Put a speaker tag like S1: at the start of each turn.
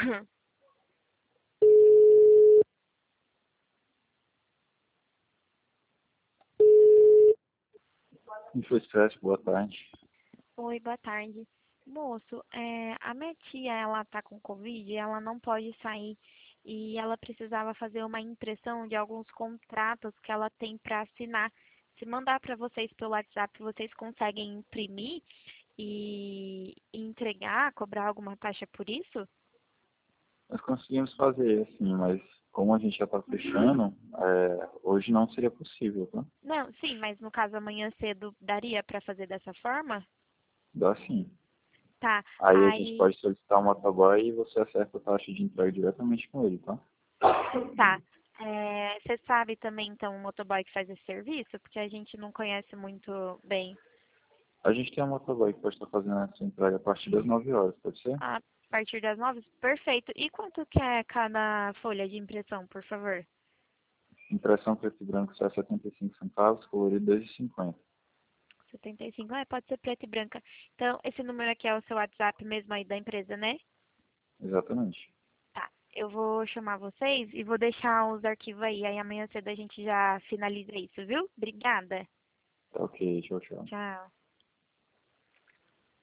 S1: InfoEstresse, boa tarde.
S2: Oi, boa tarde. Moço, a minha tia, ela tá com Covid e ela não pode sair. E ela precisava fazer uma impressão de alguns contratos que ela tem para assinar. Se mandar para vocês pelo WhatsApp, vocês conseguem imprimir e entregar, cobrar alguma taxa por isso?
S1: Nós conseguimos fazer, assim, mas como a gente já está fechando, hoje não seria possível, tá?
S2: Não, sim, mas no caso amanhã cedo daria para fazer dessa forma?
S1: Dá sim.
S2: Tá.
S1: Aí a gente
S2: Aí,
S1: pode solicitar um motoboy e você acerta a taxa de entrega diretamente com ele, tá?
S2: tá. Você sabe também, então, o motoboy que faz esse serviço? Porque a gente não conhece muito bem.
S1: A gente tem um motoboy que pode estar fazendo essa entrega a partir das 9 horas, pode ser?
S2: A partir das 9? Perfeito. E quanto que é cada folha de impressão, por favor?
S1: Impressão preto e branco sai 75 centavos, colorido 2,50.
S2: 75. Pode ser preta e branca. Então, esse número aqui é o seu WhatsApp mesmo aí da empresa, né?
S1: Exatamente.
S2: Tá. Eu vou chamar vocês e vou deixar os arquivos aí. Aí amanhã cedo a gente já finaliza isso, viu? Obrigada.
S1: Tá ok, tchau, tchau.
S2: Tchau.